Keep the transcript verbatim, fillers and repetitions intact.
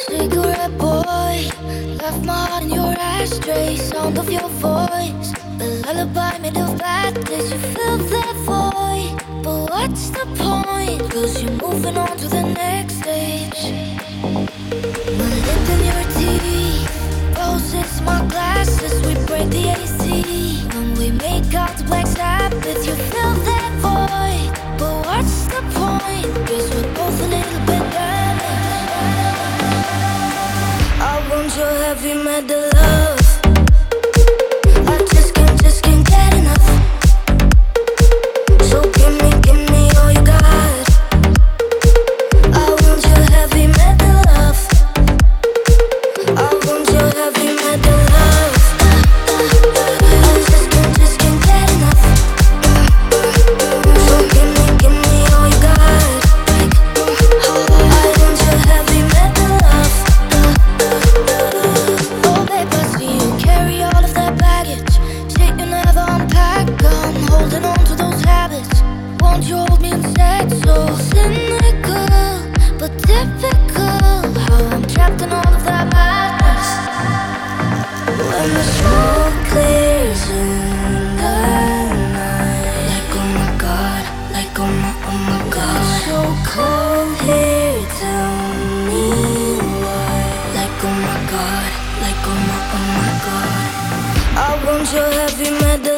Cigarette boy, left my heart in your ashtray. Sound of your voice, the lullaby made of bad days. You fill that void, but what's the point? Cause you're moving on to the next stage. My lip in your teeth, roses, my glasses. We break the A C when we make out to Black Sabbath. You fill that void, but what's the point? Cause we're both a little bit damaged. I want your heavy metal love. I just can't, just can't get enough. So give me, give me all you got. I want your heavy metal love. I want your heavy metal love. I just can't, just can't get enough. So give me, give me all you got. I want your heavy metal love. Oh babe, I see you carry all of that baggage. Shit you never unpack. I'm holding on to those habits. Won't you hold me instead? So cynical, but typical. How I'm trapped in all of that madness. When the smoke clears in the night, like oh my god, like oh my, oh my god. It's so cold here, tell me why. Like oh my god, like oh my, oh my god. I want your heavy metal